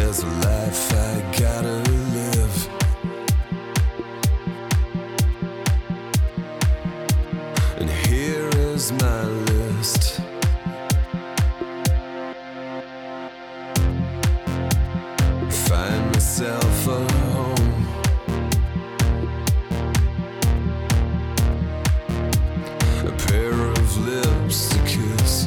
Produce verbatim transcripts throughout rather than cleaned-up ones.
There's a life I gotta live, and here is my list. Find myself a home, a pair of lips to kiss,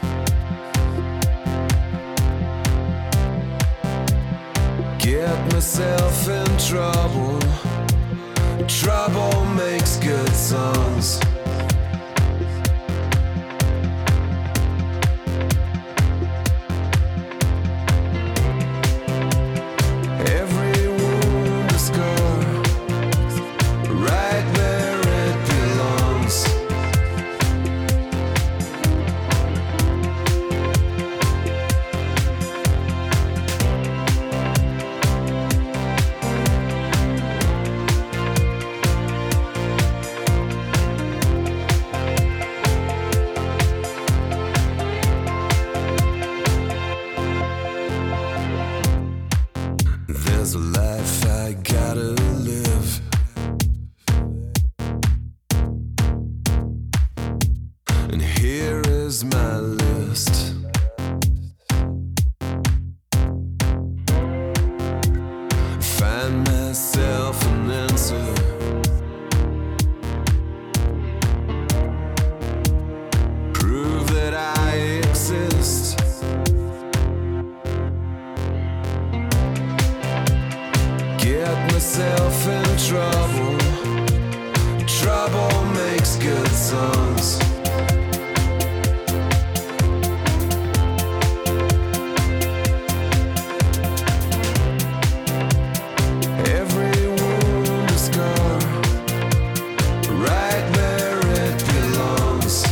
get myself in trouble. Trouble makes good songs. Every wound a scar, right where it belongs. There's a life I gotta live, and here is my list. Find myself an answer, prove that I exist. Get myself in trouble. Trouble makes good songs. Every wound a scar, right where it belongs.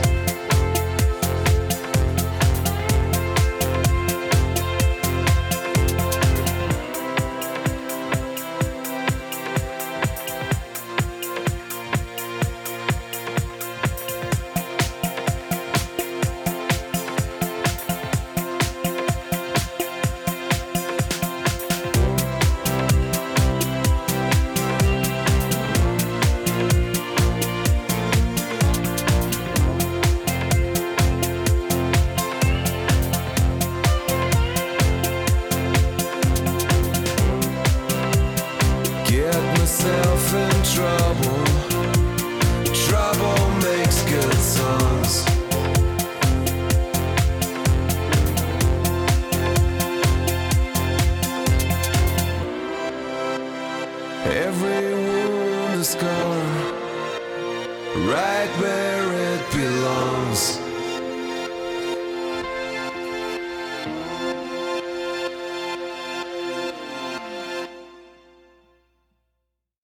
Get myself in trouble. Trouble makes good songs. Every wound a scar, right where it belongs.